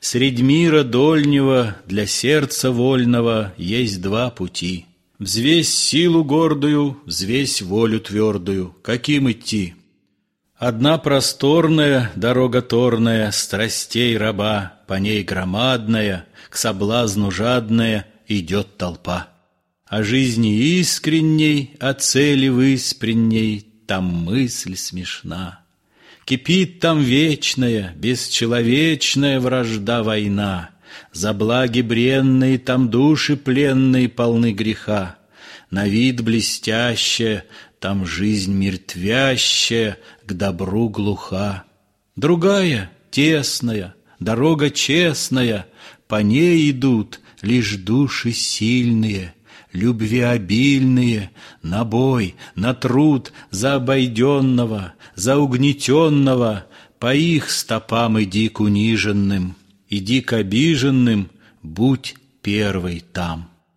Средь мира дольнего для сердца вольного есть два пути. Взвесь силу гордую, взвесь волю твердую. Каким идти? Одна просторная дорога торная, страстей раба, по ней громадная, к соблазну жадная идет толпа. О жизни искренней, о цели выспренней там мысль смешна. Кипит там вечная, бесчеловечная вражда война. За благи бренные там души пленные полны греха. На вид блестящая, там жизнь мертвящая, к добру глуха. Другая, тесная, дорога честная, по ней идут лишь души сильные, любвеобильные, на бой, на труд за обойденного, за угнетенного. По их стопам иди к униженным, иди к обиженным, будь первой там.